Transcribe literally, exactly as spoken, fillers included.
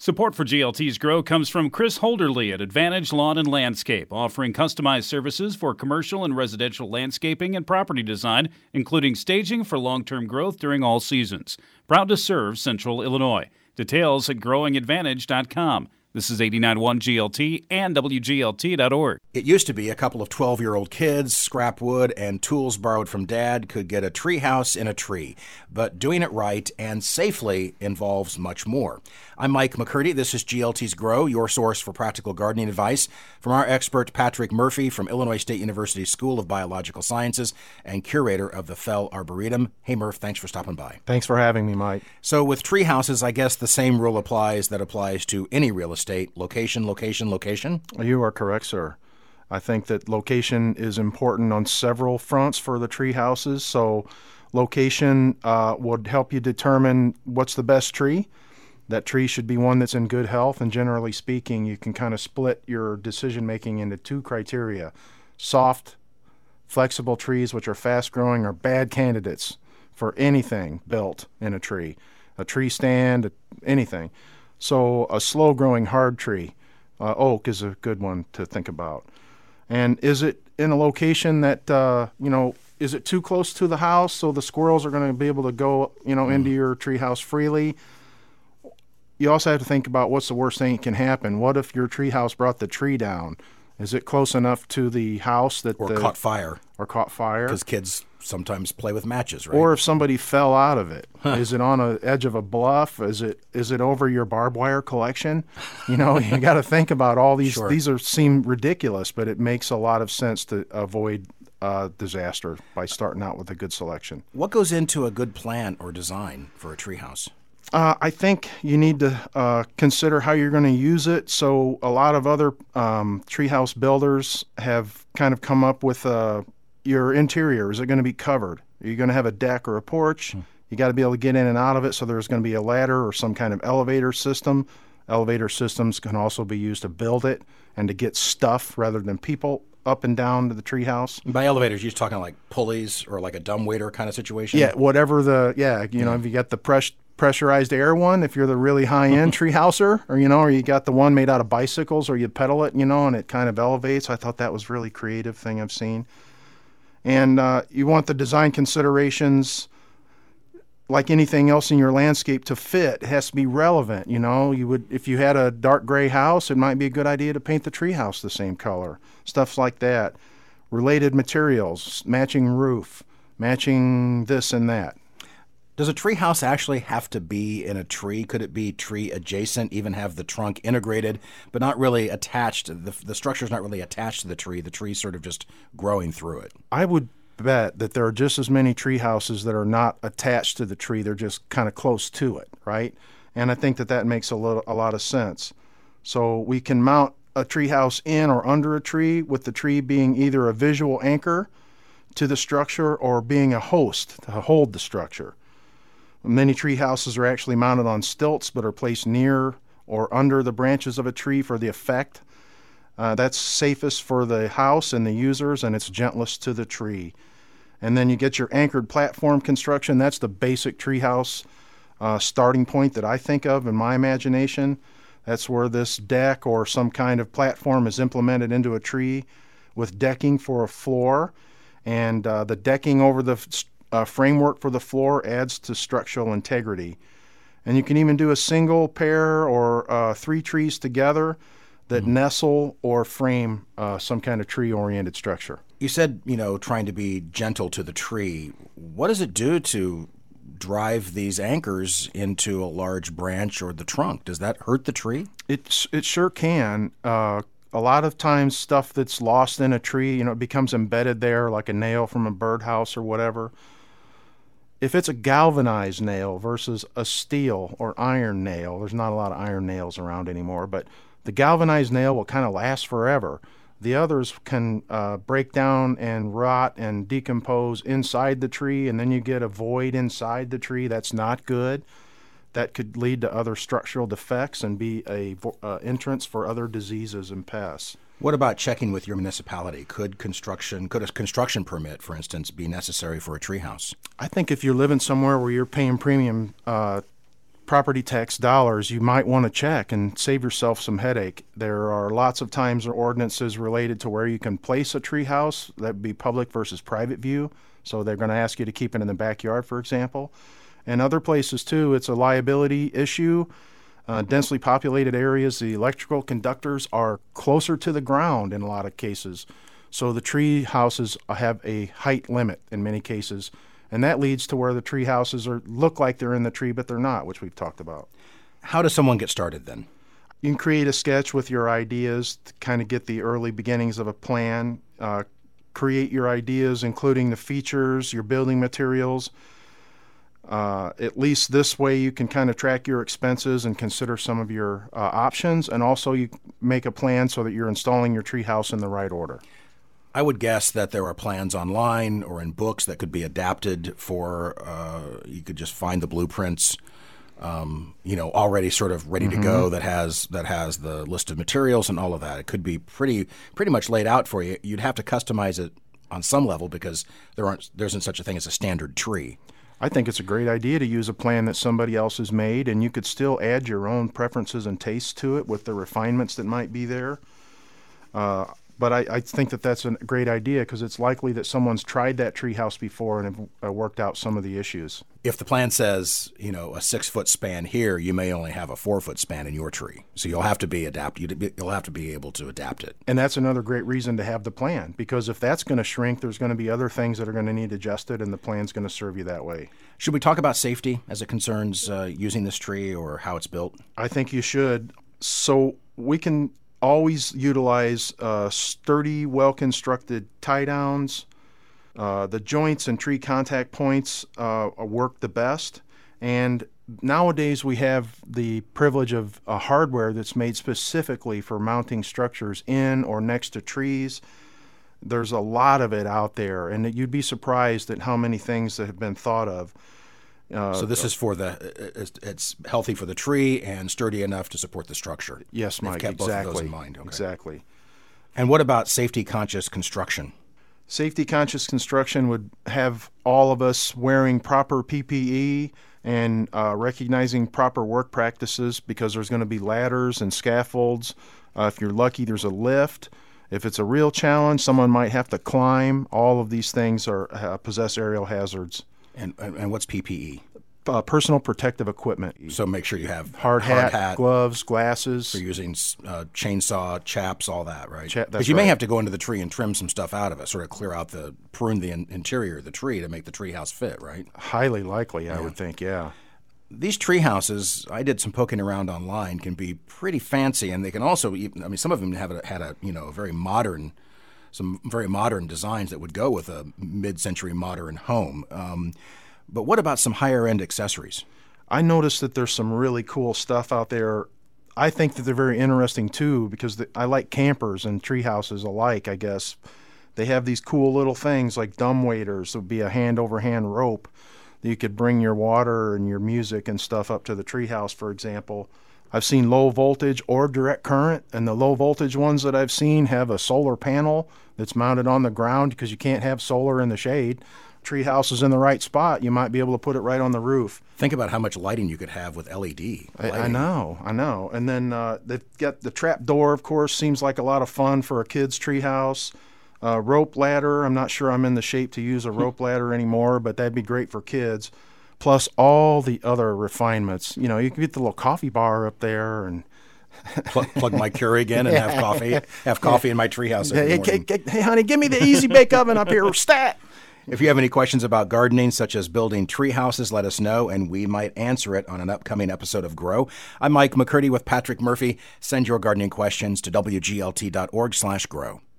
Support for G L T's Grow comes from Chris Holderly at Advantage Lawn and Landscape, offering customized services for commercial and residential landscaping and property design, including staging for long-term growth during all seasons. Proud to serve Central Illinois. Details at growing advantage dot com. This is eighty-nine point one G L T and W G L T dot org. It used to be a couple of twelve-year-old kids, scrap wood, and tools borrowed from Dad could get a tree house in a tree. But doing it right and safely involves much more. I'm Mike McCurdy. This is G L T's Grow, your source for practical gardening advice from our expert Patrick Murphy from Illinois State University School of Biological Sciences and curator of the Fell Arboretum. Hey, Murph, thanks for stopping by. Thanks for having me, Mike. So with tree houses, I guess the same rule applies that applies to any real estate. State. Location, location, location? You are correct, sir. I think that location is important on several fronts for the tree houses. So location uh, would help you determine what's the best tree. That tree should be one that's in good health, and generally speaking, you can kind of split your decision-making into two criteria. Soft, flexible trees, which are fast-growing, are bad candidates for anything built in a tree. A tree stand, anything. So a slow-growing hard tree, uh, oak, is a good one to think about. And is it in a location that, uh, you know, is it too close to the house so the squirrels are going to be able to go, you know, mm. into your tree house freely? You also have to think about what's the worst thing that can happen. What if your tree house brought the tree down? Is it close enough to the house that or the, caught fire? Or caught fire? Because kids sometimes play with matches, right? Or if somebody fell out of it, huh. Is it on the edge of a bluff? Is it is it over your barbed wire collection? You know, you got to think about all these. Sure. These are seem ridiculous, but it makes a lot of sense to avoid uh, disaster by starting out with a good selection. What goes into a good plan or design for a treehouse? Uh, I think you need to uh, consider how you're going to use it. So a lot of other um, treehouse builders have kind of come up with uh, your interior. Is it going to be covered? Are you going to have a deck or a porch? Hmm. You got to be able to get in and out of it, so there's going to be a ladder or some kind of elevator system. Elevator systems can also be used to build it and to get stuff rather than people up and down to the treehouse. By elevators, you're just talking like pulleys or like a dumbwaiter kind of situation? Yeah, whatever the, yeah, you yeah. know, if you got the press, pressurized air one, if you're the really high-end treehouser, or, you know, or you got the one made out of bicycles, or you pedal it, you know, and it kind of elevates. I thought that was a really creative thing I've seen. And uh, you want the design considerations, like anything else in your landscape, to fit. It has to be relevant, you know. You would, if you had a dark gray house, it might be a good idea to paint the treehouse the same color. Stuff like that. Related materials, matching roof, matching this and that. Does a tree house actually have to be in a tree? Could it be tree adjacent, even have the trunk integrated, but not really attached? The, the structure's not really attached to the tree. The tree's sort of just growing through it. I would bet that there are just as many tree houses that are not attached to the tree. They're just kind of close to it, right? And I think that that makes a, little, a lot of sense. So we can mount a tree house in or under a tree, with the tree being either a visual anchor to the structure or being a host to hold the structure. Many tree houses are actually mounted on stilts but are placed near or under the branches of a tree for the effect. Uh, that's safest for the house and the users, and it's gentlest to the tree. And then you get your anchored platform construction. That's the basic tree house uh, starting point that I think of in my imagination. That's where this deck or some kind of platform is implemented into a tree with decking for a floor. And uh, the decking over the Uh, framework for the floor adds to structural integrity. And you can even do a single pair or uh, three trees together that mm-hmm. nestle or frame uh, some kind of tree-oriented structure. You said, you know, trying to be gentle to the tree. What does it do to drive these anchors into a large branch or the trunk? Does that hurt the tree? It, it sure can. Uh, a lot of times stuff that's lost in a tree, you know, it becomes embedded there like a nail from a birdhouse or whatever. If it's a galvanized nail versus a steel or iron nail, there's not a lot of iron nails around anymore, but the galvanized nail will kind of last forever. The others can uh, break down and rot and decompose inside the tree, and then you get a void inside the tree. That's not good. That could lead to other structural defects and be a uh, entrance for other diseases and pests. What about checking with your municipality? Could construction, could a construction permit, for instance, be necessary for a treehouse? I think if you're living somewhere where you're paying premium uh, property tax dollars, you might want to check and save yourself some headache. There are lots of times or ordinances related to where you can place a tree house. That would be public versus private view. So they're going to ask you to keep it in the backyard, for example. And other places, too, it's a liability issue. Uh, densely populated areas, the electrical conductors are closer to the ground in a lot of cases. So the tree houses have a height limit in many cases. And that leads to where the tree houses are look like they're in the tree, but they're not, which we've talked about. How does someone get started then? You can create a sketch with your ideas to kind of get the early beginnings of a plan. Uh, create your ideas, including the features, your building materials. Uh, at least this way you can kind of track your expenses and consider some of your uh, options. And also you make a plan so that you're installing your tree house in the right order. I would guess that there are plans online or in books that could be adapted for, uh, you could just find the blueprints, um, you know, already sort of ready mm-hmm. to go that has that has the list of materials and all of that. It could be pretty pretty much laid out for you. You'd have to customize it on some level because there aren't there isn't such a thing as a standard tree. I think it's a great idea to use a plan that somebody else has made, and you could still add your own preferences and tastes to it with the refinements that might be there. Uh, But I, I think that that's a great idea because it's likely that someone's tried that tree house before and have uh, worked out some of the issues. If the plan says, you know, a six-foot span here, you may only have a four-foot span in your tree. So you'll have to be adapt. You'll have to be able to adapt it. And that's another great reason to have the plan, because if that's going to shrink, there's going to be other things that are going to need adjusted, and the plan's going to serve you that way. Should we talk about safety as it concerns uh, using this tree or how it's built? I think you should. So we can always utilize uh, sturdy, well-constructed tie-downs. Uh, the joints and tree contact points uh, work the best. And nowadays we have the privilege of a hardware that's made specifically for mounting structures in or next to trees. There's a lot of it out there, and you'd be surprised at how many things that have been thought of. Uh, so this is for the it's, it's healthy for the tree and sturdy enough to support the structure. Yes, Mike. Kept exactly. Both of those in mind. Okay. Exactly. And what about safety-conscious construction? Safety-conscious construction would have all of us wearing proper P P E and uh, recognizing proper work practices, because there's going to be ladders and scaffolds. Uh, if you're lucky, there's a lift. If it's a real challenge, someone might have to climb. All of these things are uh, possess aerial hazards. And, and and what's P P E? Uh, personal protective equipment. So make sure you have hard, hard hat, hat, gloves, glasses. For using uh, chainsaw, chaps, all that, right? Cha- Because you right. may have to go into the tree and trim some stuff out of it, sort of clear out the, prune the in- interior of the tree to make the tree house fit, right? Highly likely, I yeah. would think, yeah. These tree houses, I did some poking around online, can be pretty fancy, and they can also, even, I mean, some of them have a, had a, you know, a very modern, some very modern designs that would go with a mid-century modern home. Um, but what about some higher-end accessories? I noticed that there's some really cool stuff out there. I think that they're very interesting, too, because the, I like campers and tree houses alike, I guess. They have these cool little things like dumb waiters. It would be a hand-over-hand rope. You could bring your water and your music and stuff up to the treehouse, for example. I've seen low voltage or direct current, and the low voltage ones that I've seen have a solar panel that's mounted on the ground because you can't have solar in the shade. Treehouse is in the right spot. You might be able to put it right on the roof. Think about how much lighting you could have with L E D lighting. I, I know, I know. And then uh, they've got the trap door, of course, seems like a lot of fun for a kid's treehouse. Uh, rope ladder, I'm not sure I'm in the shape to use a rope ladder anymore, but that'd be great for kids. Plus all the other refinements. You know, you can get the little coffee bar up there and plug, plug my Keurig in and have coffee. Have coffee in my treehouse every hey, morning. hey, hey, honey, give me the Easy Bake Oven up here. Stat! If you have any questions about gardening, such as building tree houses, let us know, and we might answer it on an upcoming episode of Grow. I'm Mike McCurdy with Patrick Murphy. Send your gardening questions to W G L T dot org slash grow.